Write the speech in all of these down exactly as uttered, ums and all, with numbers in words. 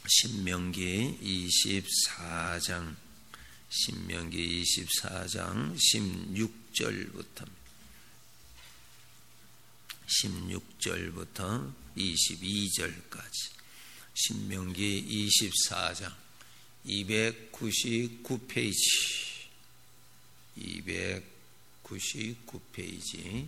신명기 이십사 장, 신명기 이십사 장 십육 절부터 십육 절부터 이십이 절까지 신명기 이십사 장 이백구십구 페이지 이백구십구 페이지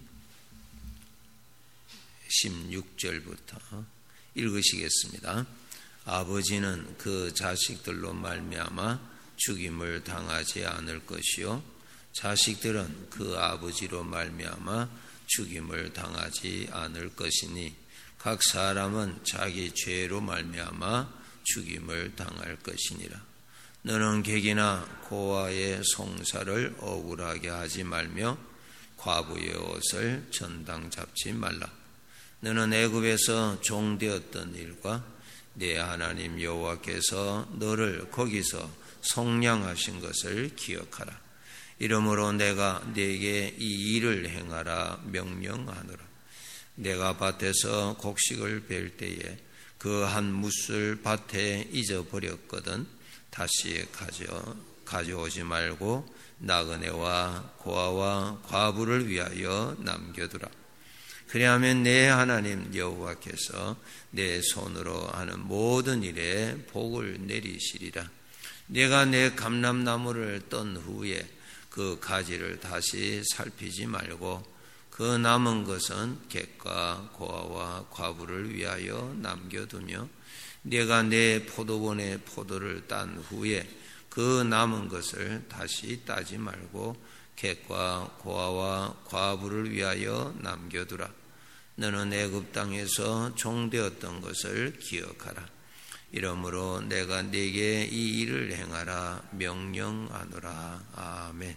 십육 절부터 읽으시겠습니다. 아버지는 그 자식들로 말미암아 죽임을 당하지 않을 것이요 자식들은 그 아버지로 말미암아 죽임을 당하지 않을 것이니 각 사람은 자기 죄로 말미암아 죽임을 당할 것이니라. 너는 객이나 고아의 송사를 억울하게 하지 말며 과부의 옷을 전당 잡지 말라. 너는 애굽에서 종되었던 일과 네 하나님 여호와께서 너를 거기서 속량하신 것을 기억하라. 이러므로 내가 네게 이 일을 행하라 명령하노라. 내가 밭에서 곡식을 벨 때에 그 한 뭇을 밭에 잊어버렸거든 다시 가져, 가져오지 말고 나그네와 고아와 과부를 위하여 남겨두라. 그리하면 내 하나님 여호와께서 내 손으로 하는 모든 일에 복을 내리시리라. 내가 내 감람나무를 떤 후에 그 가지를 다시 살피지 말고 그 남은 것은 객과 고아와 과부를 위하여 남겨두며 내가 내 포도원의 포도를 딴 후에 그 남은 것을 다시 따지 말고 객과 고아와 과부를 위하여 남겨두라. 너는 애굽 땅에서 종되었던 것을 기억하라. 이러므로 내가 네게 이 일을 행하라 명령하노라. 아멘.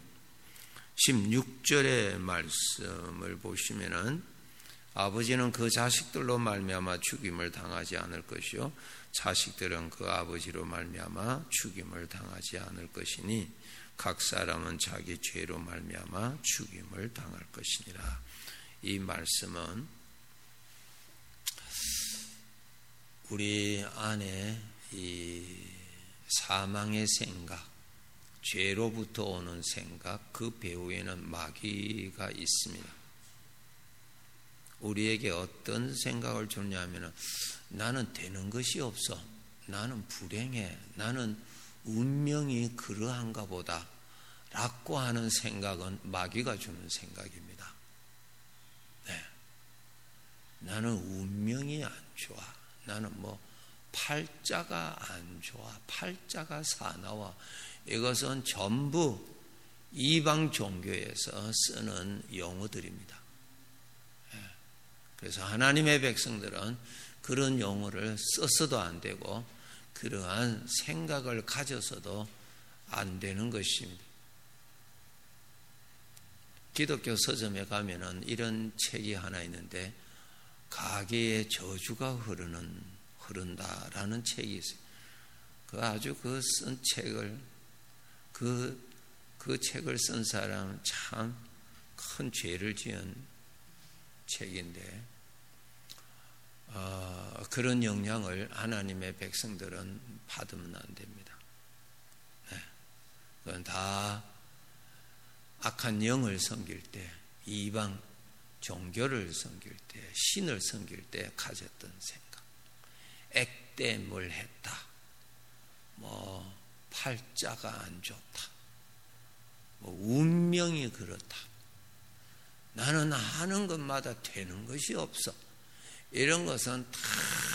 십육 절의 말씀을 보시면은 아버지는 그 자식들로 말미암아 죽임을 당하지 않을 것이요 자식들은 그 아버지로 말미암아 죽임을 당하지 않을 것이니 각 사람은 자기 죄로 말미암아 죽임을 당할 것이니라. 이 말씀은 우리 안에 이 사망의 생각, 죄로부터 오는 생각, 그 배후에는 마귀가 있습니다. 우리에게 어떤 생각을 주냐면 나는 되는 것이 없어, 나는 불행해, 나는 운명이 그러한가 보다 라고 하는 생각은 마귀가 주는 생각입니다. 네. 나는 운명이 안 좋아, 나는 뭐 팔자가 안 좋아, 팔자가 사나워. 이것은 전부 이방 종교에서 쓰는 용어들입니다. 그래서 하나님의 백성들은 그런 용어를 써서도 안 되고 그러한 생각을 가져서도 안 되는 것입니다. 기독교 서점에 가면은 이런 책이 하나 있는데 가계의 저주가 흐르는 흐른다라는 책이 있어요. 그 아주 그 쓴 책을 그, 그 책을 쓴 사람은 참 큰 죄를 지은 책인데 어, 그런 영향을 하나님의 백성들은 받으면 안 됩니다. 네. 그건 다 악한 영을 섬길 때, 이방 종교를 섬길 때, 신을 섬길 때 가졌던 생각. 액땜을 했다. 뭐 팔자가 안 좋다. 뭐 운명이 그렇다. 나는 하는 것마다 되는 것이 없어. 이런 것은 다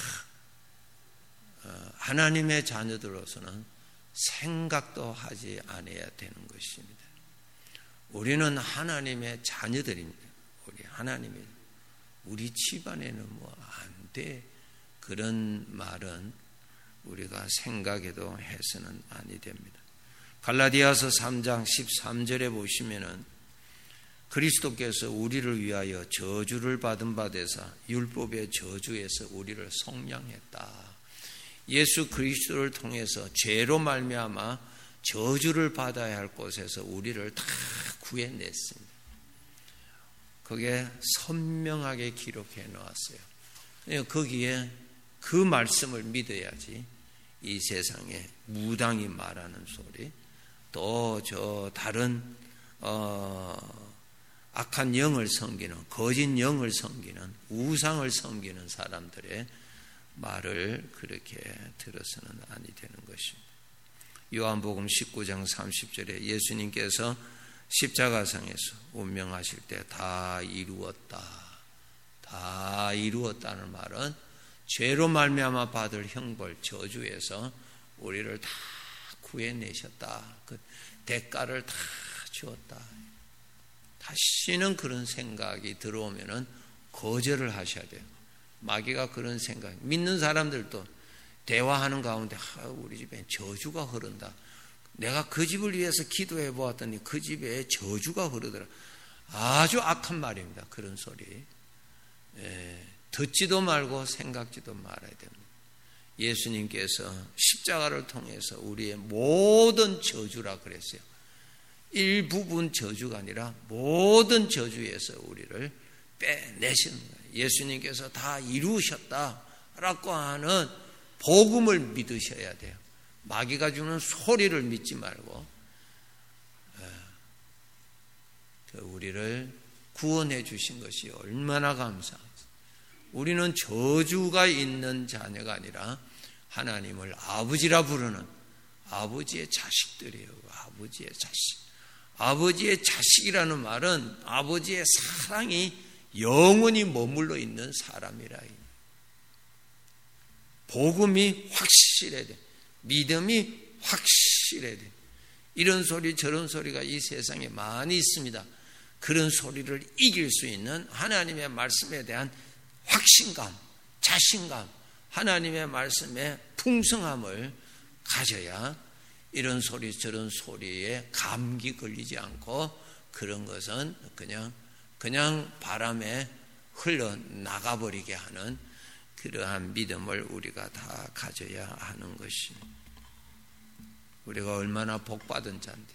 하나님의 자녀들로서는 생각도 하지 않아야 되는 것입니다. 우리는 하나님의 자녀들입니다. 우리 하나님의 우리 집안에는 뭐 안 돼. 그런 말은 우리가 생각해도 해서는 아니 됩니다. 갈라디아서 삼 장 십삼 절에 보시면은 그리스도께서 우리를 위하여 저주를 받은 바 되사 율법의 저주에서 우리를 속량했다. 예수 그리스도를 통해서 죄로 말미암아 저주를 받아야 할 곳에서 우리를 다 구해냈습니다. 그게 선명하게 기록해 놓았어요. 거기에 그 말씀을 믿어야지 이 세상에 무당이 말하는 소리, 또 저 다른 어, 악한 영을 섬기는, 거짓 영을 섬기는, 우상을 섬기는 사람들의 말을 그렇게 들어서는 아니 되는 것입니다. 요한복음 십구 장 삼십 절에 예수님께서 십자가상에서 운명하실 때 다 이루었다, 다 이루었다는 말은 죄로 말미암아 받을 형벌, 저주에서 우리를 다 구해내셨다, 그 대가를 다 주었다. 다시는 그런 생각이 들어오면은 거절을 하셔야 돼요. 마귀가 그런 생각, 믿는 사람들도 대화하는 가운데 아, 우리 집에 저주가 흐른다. 내가 그 집을 위해서 기도해 보았더니 그 집에 저주가 흐르더라. 아주 악한 말입니다. 그런 소리. 예, 듣지도 말고 생각지도 말아야 됩니다. 예수님께서 십자가를 통해서 우리의 모든 저주라 그랬어요. 일부분 저주가 아니라 모든 저주에서 우리를 빼내시는 거예요. 예수님께서 다 이루셨다라고 하는 복음을 믿으셔야 돼요. 마귀가 주는 소리를 믿지 말고 우리를 구원해 주신 것이 얼마나 감사합니다. 우리는 저주가 있는 자녀가 아니라 하나님을 아버지라 부르는 아버지의 자식들이에요. 아버지의 자식. 아버지의 자식이라는 말은 아버지의 사랑이 영원히 머물러 있는 사람이라. 복음이 확실해야 돼. 믿음이 확실해야 돼. 이런 소리 저런 소리가 이 세상에 많이 있습니다. 그런 소리를 이길 수 있는 하나님의 말씀에 대한 확신감, 자신감, 하나님의 말씀의 풍성함을 가져야 이런 소리 저런 소리에 감기 걸리지 않고 그런 것은 그냥 그냥 바람에 흘러나가버리게 하는 그러한 믿음을 우리가 다 가져야 하는 것입니다. 우리가 얼마나 복받은 자인데,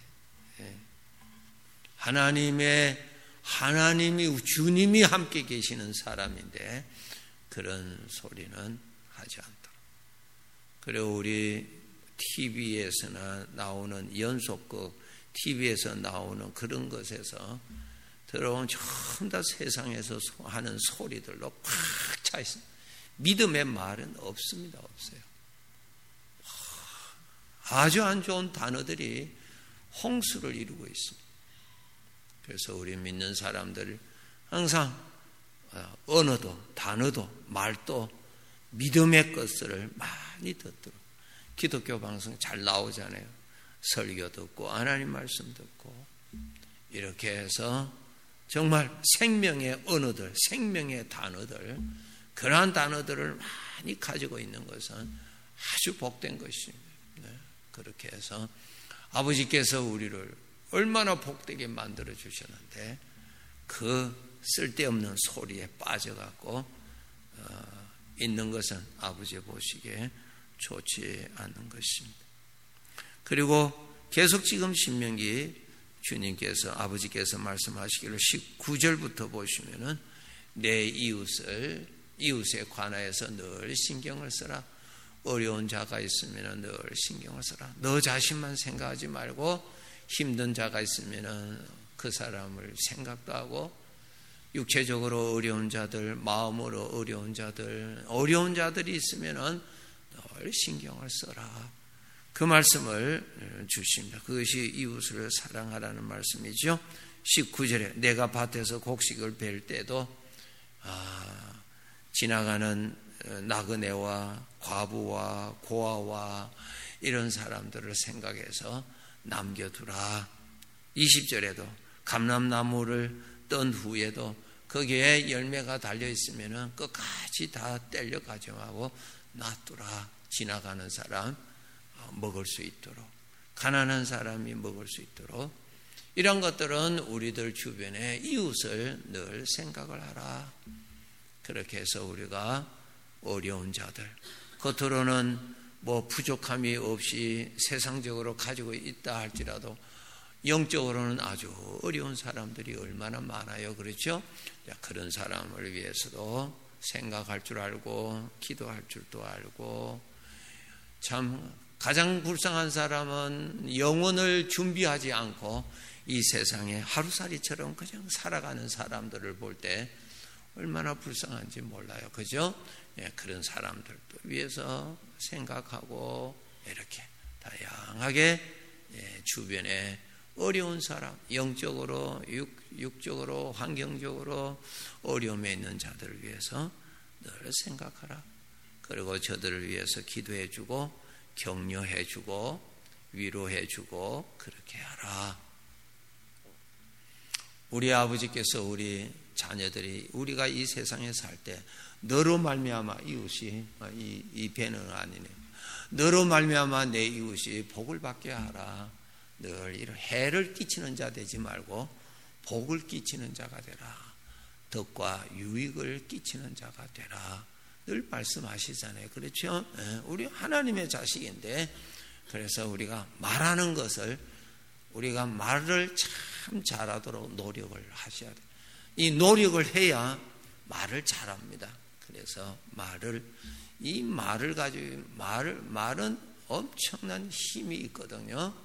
하나님의 하나님이 주님이 함께 계시는 사람인데 그런 소리는 하지 않도록. 그리고 우리 티비에서나 나오는 연속극, 티비에서 나오는 그런 것에서 들어온 전부 다 세상에서 하는 소리들로 꽉 차 있습니다. 믿음의 말은 없습니다. 없어요. 아주 안 좋은 단어들이 홍수를 이루고 있습니다. 그래서 우리 믿는 사람들 항상 언어도 단어도 말도 믿음의 것을 많이 듣도록. 기독교 방송 잘 나오잖아요. 설교 듣고 하나님 말씀 듣고 이렇게 해서 정말 생명의 언어들, 생명의 단어들, 그러한 단어들을 많이 가지고 있는 것은 아주 복된 것입니다. 네. 그렇게 해서 아버지께서 우리를 얼마나 복되게 만들어 주셨는데 그 쓸데없는 소리에 빠져갖고 어, 있는 것은 아버지 보시기에 좋지 않는 것입니다. 그리고 계속 지금 신명기 주님께서 아버지께서 말씀하시기를 십구 절부터 보시면은 내 이웃을 이웃에 관하여서 늘 신경을 써라. 어려운 자가 있으면 늘 신경을 써라. 너 자신만 생각하지 말고 힘든 자가 있으면 그 사람을 생각도 하고 육체적으로 어려운 자들, 마음으로 어려운 자들, 어려운 자들이 있으면 늘 신경을 써라. 그 말씀을 주십니다. 그것이 이웃을 사랑하라는 말씀이죠. 십구 절에 내가 밭에서 곡식을 벨 때도 아, 지나가는 나그네와 과부와 고아와 이런 사람들을 생각해서 남겨두라. 이십 절에도 감람나무를 떤 후에도 거기에 열매가 달려있으면 끝까지 다 떼려 가져가고 놔두라. 지나가는 사람 먹을 수 있도록, 가난한 사람이 먹을 수 있도록, 이런 것들은 우리들 주변에 이웃을 늘 생각을 하라. 그렇게 해서 우리가 어려운 자들, 겉으로는 뭐 부족함이 없이 세상적으로 가지고 있다 할지라도 영적으로는 아주 어려운 사람들이 얼마나 많아요. 그렇죠? 그런 사람을 위해서도 생각할 줄 알고 기도할 줄도 알고 참 가장 불쌍한 사람은 영혼을 준비하지 않고 이 세상에 하루살이처럼 그냥 살아가는 사람들을 볼 때 얼마나 불쌍한지 몰라요. 그죠? 예, 그런 사람들도 위해서 생각하고 이렇게 다양하게 예, 주변에 어려운 사람, 영적으로, 육, 육적으로, 환경적으로 어려움에 있는 자들을 위해서 늘 생각하라. 그리고 저들을 위해서 기도해주고 격려해주고 위로해주고 그렇게 하라. 우리 아버지께서 우리 자녀들이 우리가 이 세상에 살 때 너로 말미암아 이웃이 이, 이 배는 아니네. 너로 말미암아 내 이웃이 복을 받게 하라. 늘 이런 해를 끼치는 자 되지 말고 복을 끼치는 자가 되라. 덕과 유익을 끼치는 자가 되라. 늘 말씀하시잖아요. 그렇죠? 우리 하나님의 자식인데 그래서 우리가 말하는 것을 우리가 말을 참 잘하도록 노력을 하셔야 돼요. 이 노력을 해야 말을 잘합니다. 그래서 말을 이 말을 가지고 말을 말은 엄청난 힘이 있거든요.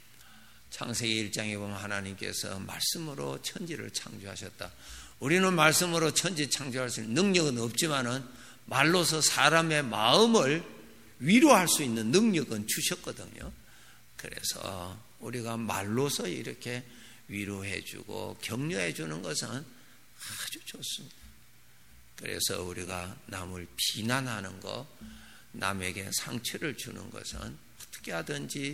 창세기 일 장에 보면 하나님께서 말씀으로 천지를 창조하셨다. 우리는 말씀으로 천지 창조할 수 있는 능력은 없지만은 말로서 사람의 마음을 위로할 수 있는 능력은 주셨거든요. 그래서 우리가 말로서 이렇게 위로해주고 격려해주는 것은 아주 좋습니다. 그래서 우리가 남을 비난하는 것, 남에게 상처를 주는 것은 어떻게 하든지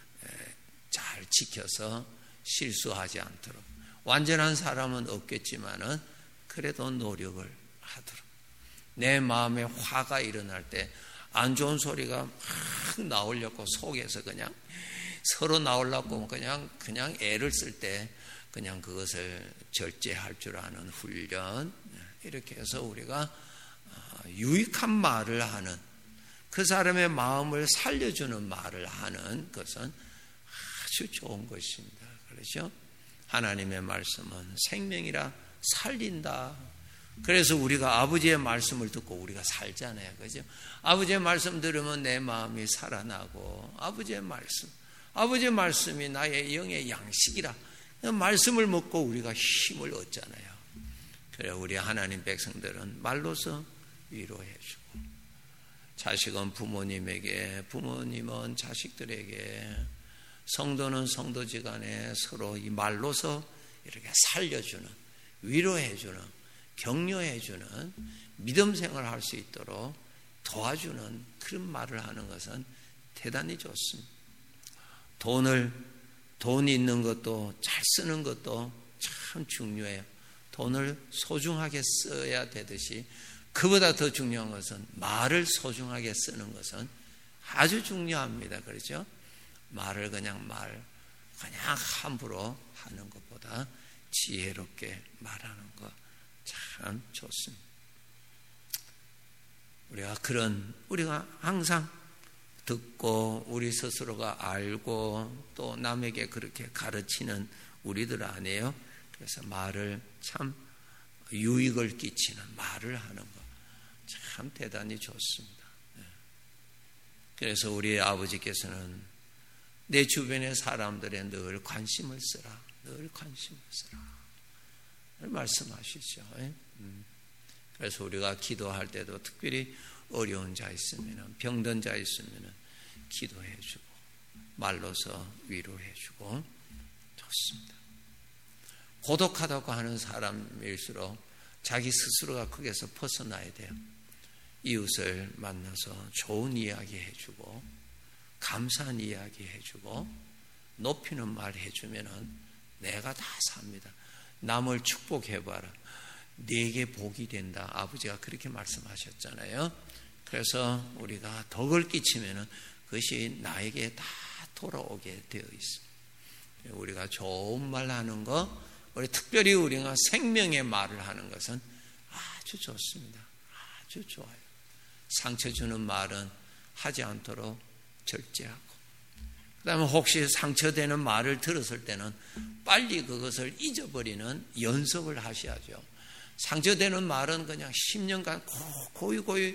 잘 지켜서 실수하지 않도록. 완전한 사람은 없겠지만은 그래도 노력을 하도록. 내 마음에 화가 일어날 때 안 좋은 소리가 막 나오려고 속에서 그냥 서로 나오려고 그냥 그냥 애를 쓸 때 그냥 그것을 절제할 줄 아는 훈련, 이렇게 해서 우리가 유익한 말을 하는, 그 사람의 마음을 살려주는 말을 하는 것은 아주 좋은 것입니다. 그렇죠? 하나님의 말씀은 생명이라 살린다. 그래서 우리가 아버지의 말씀을 듣고 우리가 살잖아요. 그죠? 아버지의 말씀 들으면 내 마음이 살아나고, 아버지의 말씀, 아버지의 말씀이 나의 영의 양식이라. 말씀을 먹고 우리가 힘을 얻잖아요. 그래 우리 하나님 백성들은 말로서 위로해주고, 자식은 부모님에게, 부모님은 자식들에게, 성도는 성도지간에 서로 이 말로서 이렇게 살려주는, 위로해주는, 격려해주는 믿음 생활을 할 수 있도록 도와주는 그런 말을 하는 것은 대단히 좋습니다. 돈을, 돈 있는 것도 잘 쓰는 것도 참 중요해요. 돈을 소중하게 써야 되듯이 그보다 더 중요한 것은 말을 소중하게 쓰는 것은 아주 중요합니다. 그렇죠? 말을 그냥 말, 그냥 함부로 하는 것보다 지혜롭게 말하는 것 참 좋습니다. 우리가 그런, 우리가 항상 듣고 우리 스스로가 알고 또 남에게 그렇게 가르치는 우리들 아니에요. 그래서 말을 참 유익을 끼치는 말을 하는 것 참 대단히 좋습니다. 그래서 우리 아버지께서는 내 주변의 사람들에 늘 관심을 쓰라, 늘 관심을 쓰라 말씀하시죠. 그래서 우리가 기도할 때도 특별히 어려운 자 있으면, 병든 자 있으면 기도해주고 말로서 위로해주고 좋습니다. 고독하다고 하는 사람일수록 자기 스스로가 거기에서 벗어나야 돼요. 이웃을 만나서 좋은 이야기 해주고 감사한 이야기 해주고 높이는 말 해주면은 내가 다 삽니다. 남을 축복해봐라. 네게 복이 된다. 아버지가 그렇게 말씀하셨잖아요. 그래서 우리가 덕을 끼치면은 그것이 나에게 다 돌아오게 되어 있습니다. 우리가 좋은 말 하는 거, 우리 특별히 우리가 생명의 말을 하는 것은 아주 좋습니다. 아주 좋아요. 상처 주는 말은 하지 않도록 절제하고, 그 다음에 혹시 상처되는 말을 들었을 때는 빨리 그것을 잊어버리는 연습을 하셔야죠. 상처되는 말은 그냥 십 년간 고이 고이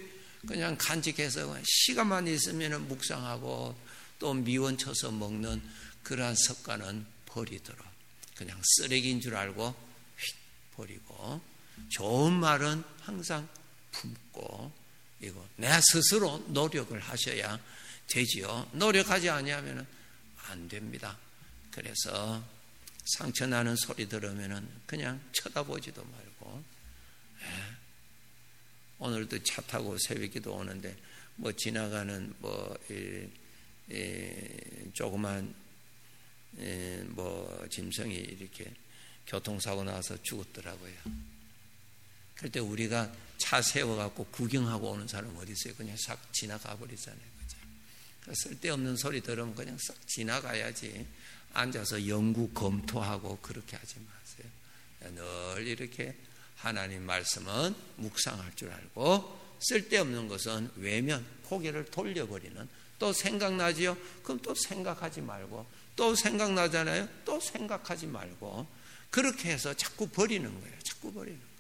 그냥 간직해서 시간만 있으면 묵상하고 또 미원 쳐서 먹는 그러한 습관은 버리도록 그냥 쓰레기인 줄 알고 휙 버리고 좋은 말은 항상 품고 이거 내 스스로 노력을 하셔야 되지요. 노력하지 아니하면 안 됩니다. 그래서 상처나는 소리 들으면 그냥 쳐다보지도 말고 예. 오늘도 차 타고 새벽기도 오는데 뭐 지나가는 뭐 이, 이, 조그만 이, 뭐 짐승이 이렇게 교통사고 나서 죽었더라고요. 그럴 때 우리가 차 세워갖고 구경하고 오는 사람 어디 있어요? 그냥 싹 지나가 버리잖아요. 그죠? 쓸데없는 소리 들으면 그냥 싹 지나가야지. 앉아서 연구 검토하고 그렇게 하지 마세요. 늘 이렇게 하나님 말씀은 묵상할 줄 알고 쓸데없는 것은 외면, 고개를 돌려버리는 또 생각나지요? 그럼 또 생각하지 말고 또 생각나잖아요? 또 생각하지 말고 그렇게 해서 자꾸 버리는 거예요. 자꾸 버리는 거예요.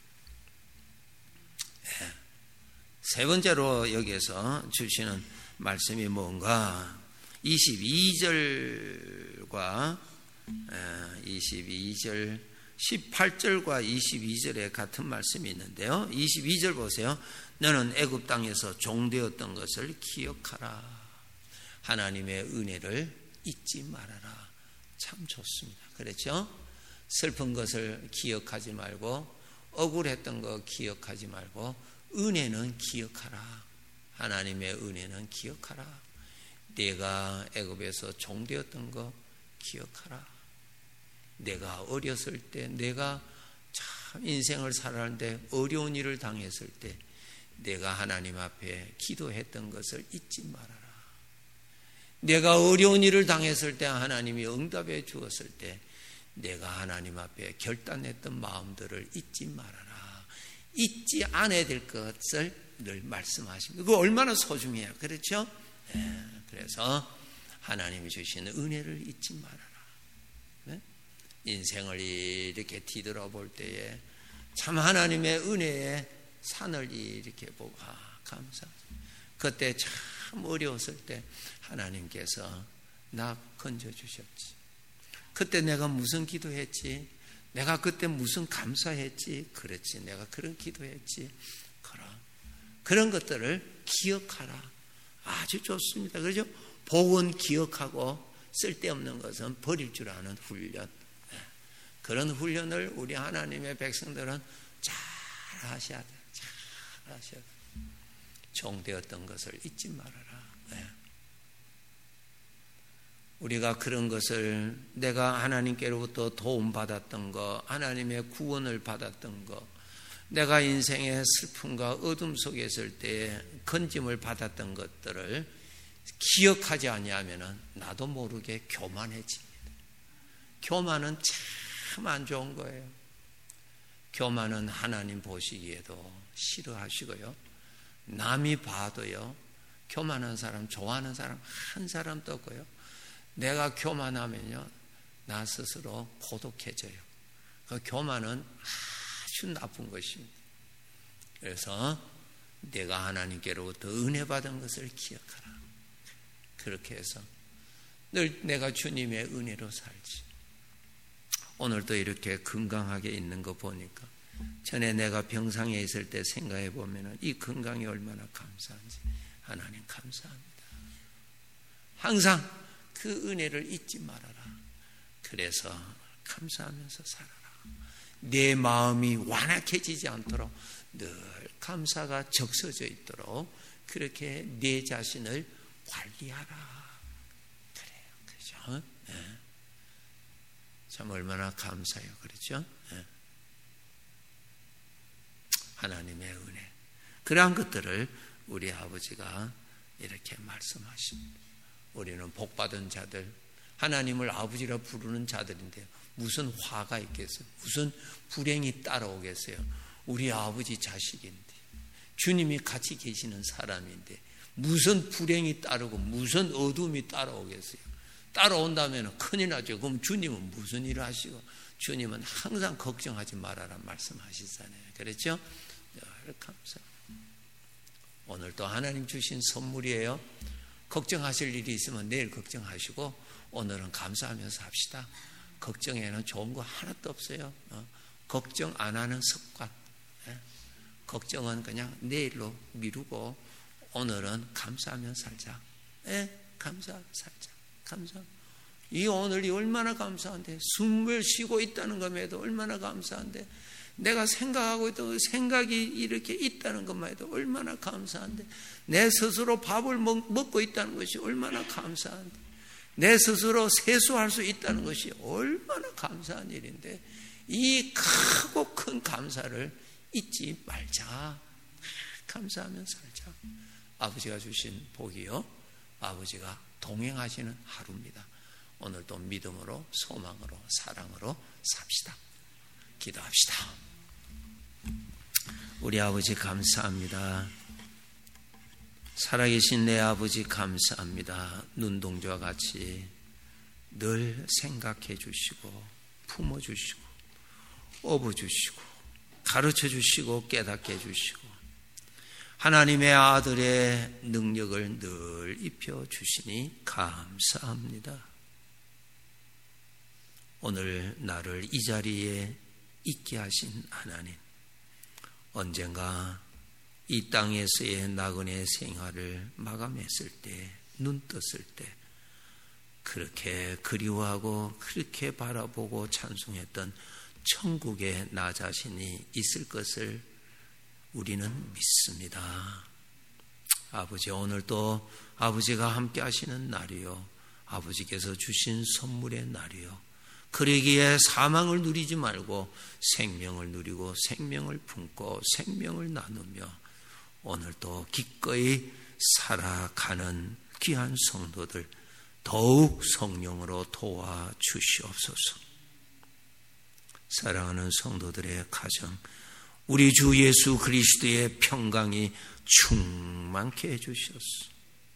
네. 세 번째로 여기에서 주시는 말씀이 뭔가 이십이 절과 이십이 절 십팔 절과 이십이 절에 같은 말씀이 있는데요. 이십이 절 보세요. 너는 애굽 땅에서 종되었던 것을 기억하라. 하나님의 은혜를 잊지 말아라. 참 좋습니다. 그렇죠? 슬픈 것을 기억하지 말고 억울했던 거 기억하지 말고 은혜는 기억하라. 하나님의 은혜는 기억하라. 내가 애굽에서 종되었던 거 기억하라. 내가 어렸을 때 내가 참 인생을 살아가는데 어려운 일을 당했을 때 내가 하나님 앞에 기도했던 것을 잊지 말아라. 내가 어려운 일을 당했을 때 하나님이 응답해 주었을 때 내가 하나님 앞에 결단했던 마음들을 잊지 말아라. 잊지 않아야 될 것을 늘 말씀하십니다. 그거 얼마나 소중해요. 그렇죠? 네. 그래서 하나님이 주시는 은혜를 잊지 말아라. 네? 인생을 이렇게 뒤돌아볼 때에 참 하나님의 은혜의 산을 이렇게 보고 아 감사하죠. 그때 참 어려웠을 때 하나님께서 나 건져주셨지. 그때 내가 무슨 기도했지? 내가 그때 무슨 감사했지? 그렇지. 내가 그런 기도했지. 그런, 그런 것들을 기억하라. 아주 좋습니다. 그렇죠? 복은 기억하고 쓸데없는 것은 버릴 줄 아는 훈련. 그런 훈련을 우리 하나님의 백성들은 잘 하셔야 돼요. 잘 하셔야 돼요. 종되었던 것을 잊지 말아라. 네. 우리가 그런 것을 내가 하나님께로부터 도움받았던 거, 하나님의 구원을 받았던 거, 내가 인생의 슬픔과 어둠 속에 있을 때 건짐을 받았던 것들을 기억하지 아니하면 나도 모르게 교만해집니다. 교만은 참 안 좋은 거예요. 교만은 하나님 보시기에도 싫어하시고요. 남이 봐도요. 교만한 사람, 좋아하는 사람 한 사람도 없고요. 내가 교만하면요. 나 스스로 고독해져요. 그 교만은 아주 나쁜 것입니다. 그래서 내가 하나님께로부터 은혜 받은 것을 기억하라. 그렇게 해서 늘 내가 주님의 은혜로 살지. 오늘도 이렇게 건강하게 있는 거 보니까 전에 내가 병상에 있을 때 생각해 보면 이 건강이 얼마나 감사한지 하나님 감사합니다. 항상 그 은혜를 잊지 말아라. 그래서 감사하면서 살아라. 내 마음이 완악해지지 않도록 늘 감사가 적셔져 있도록 그렇게 내 자신을 관리하라. 그래요. 그죠? 네. 참 얼마나 감사해요. 그렇죠? 네. 하나님의 은혜. 그러한 것들을 우리 아버지가 이렇게 말씀하십니다. 우리는 복받은 자들, 하나님을 아버지라 부르는 자들인데 무슨 화가 있겠어요? 무슨 불행이 따라오겠어요? 우리 아버지 자식인데 주님이 같이 계시는 사람인데 무슨 불행이 따르고 무슨 어둠이 따라오겠어요? 따라온다면 큰일 나죠. 그럼 주님은 무슨 일을 하시고 주님은 항상 걱정하지 말아라 말씀하시잖아요. 그렇죠? 늘 감사. 오늘도 하나님 주신 선물이에요. 걱정하실 일이 있으면 내일 걱정하시고 오늘은 감사하면서 합시다. 걱정에는 좋은 거 하나도 없어요. 어? 걱정 안 하는 습관. 예? 걱정은 그냥 내일로 미루고 오늘은 감사하면서 살자. 예? 감사 살자. 감사. 이 오늘이 얼마나 감사한데, 숨을 쉬고 있다는 것만 해도 얼마나 감사한데, 내가 생각하고 있던 생각이 이렇게 있다는 것만 해도 얼마나 감사한데, 내 스스로 밥을 먹, 먹고 있다는 것이 얼마나 감사한데, 내 스스로 세수할 수 있다는 것이 얼마나 감사한 일인데, 이 크고 큰 감사를 잊지 말자. 감사하면서 살자. 아버지가 주신 복이요, 아버지가 동행하시는 하루입니다. 오늘도 믿음으로, 소망으로, 사랑으로 삽시다. 기도합시다. 우리 아버지 감사합니다. 살아계신 내 아버지 감사합니다. 눈동자와 같이 늘 생각해 주시고 품어 주시고 업어 주시고 가르쳐 주시고 깨닫게 해 주시고 하나님의 아들의 능력을 늘 입혀 주시니 감사합니다. 오늘 나를 이 자리에 있게 하신 하나님, 언젠가 이 땅에서의 나그네 생활을 마감했을 때, 눈 떴을 때 그렇게 그리워하고 그렇게 바라보고 찬송했던 천국에 나 자신이 있을 것을 우리는 믿습니다. 아버지, 오늘도 아버지가 함께 하시는 날이요, 아버지께서 주신 선물의 날이요, 그러기에 사망을 누리지 말고 생명을 누리고 생명을 품고 생명을 나누며 오늘도 기꺼이 살아가는 귀한 성도들 더욱 성령으로 도와주시옵소서. 사랑하는 성도들의 가정, 우리 주 예수 그리스도의 평강이 충만케 해주셨소.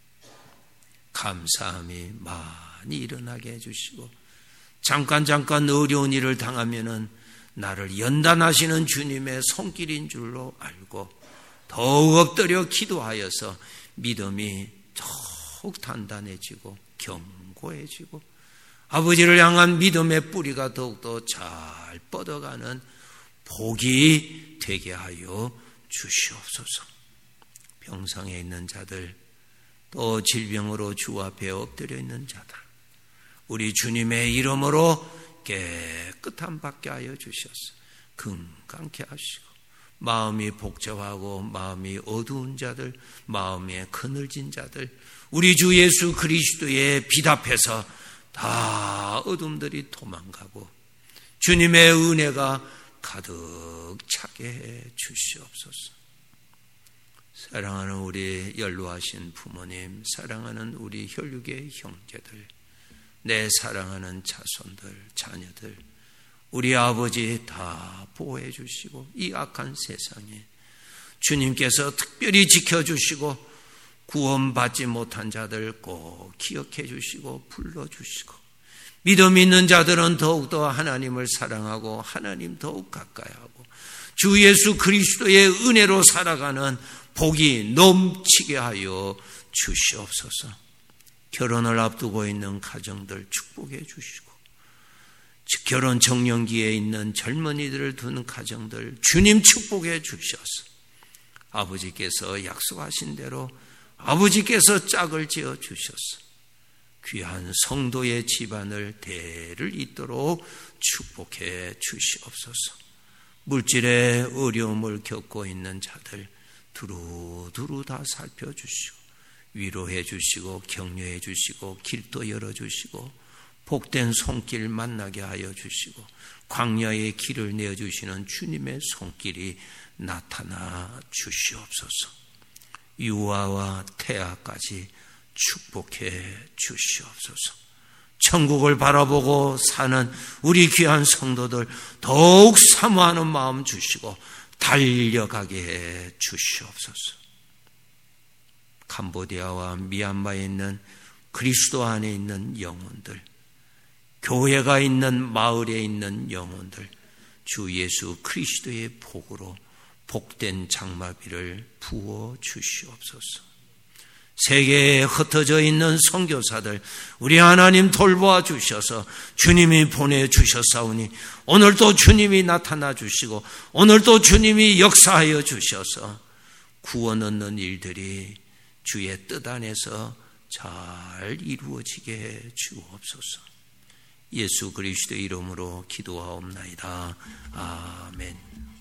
감사함이 많이 일어나게 해주시고, 잠깐 잠깐 어려운 일을 당하면은 나를 연단하시는 주님의 손길인 줄로 알고 더욱 엎드려 기도하여서 믿음이 더욱 단단해지고 견고해지고 아버지를 향한 믿음의 뿌리가 더욱더 잘 뻗어가는 복이 되게 하여 주시옵소서. 병상에 있는 자들, 또 질병으로 주 앞에 엎드려 있는 자들, 우리 주님의 이름으로 깨끗함 받게 하여 주셔서 건강케 하시고, 마음이 복잡하고 마음이 어두운 자들, 마음에 그늘진 자들, 우리 주 예수 그리스도의 빛 앞에서 다 어둠들이 도망가고 주님의 은혜가 가득 차게 해 주시옵소서. 사랑하는 우리 연로하신 부모님, 사랑하는 우리 혈육의 형제들, 내 사랑하는 자손들, 자녀들, 우리 아버지 다 보호해 주시고 이 악한 세상에 주님께서 특별히 지켜주시고 구원받지 못한 자들 꼭 기억해 주시고 불러주시고, 믿음 있는 자들은 더욱더 하나님을 사랑하고 하나님 더욱 가까이 하고 주 예수 그리스도의 은혜로 살아가는 복이 넘치게 하여 주시옵소서. 결혼을 앞두고 있는 가정들 축복해 주시고, 결혼 정년기에 있는 젊은이들을 두는 가정들 주님 축복해 주셔서 아버지께서 약속하신 대로 아버지께서 짝을 지어 주셔서 귀한 성도의 집안을 대를 잇도록 축복해 주시옵소서. 물질의 어려움을 겪고 있는 자들 두루두루 다 살펴주시고 위로해 주시고 격려해 주시고 길도 열어주시고 복된 손길 만나게 하여 주시고 광야의 길을 내어주시는 주님의 손길이 나타나 주시옵소서. 유아와 태아까지 축복해 주시옵소서. 천국을 바라보고 사는 우리 귀한 성도들 더욱 사모하는 마음 주시고 달려가게 해 주시옵소서. 캄보디아와 미얀마에 있는 그리스도 안에 있는 영혼들, 교회가 있는 마을에 있는 영혼들 주 예수 그리스도의 복으로 복된 장마비를 부어 주시옵소서. 세계에 흩어져 있는 선교사들 우리 하나님 돌보아 주셔서 주님이 보내주셨사오니 오늘도 주님이 나타나 주시고 오늘도 주님이 역사하여 주셔서 구원 얻는 일들이 주의 뜻 안에서 잘 이루어지게 해 주옵소서. 예수 그리스도의 이름으로 기도하옵나이다. 아멘.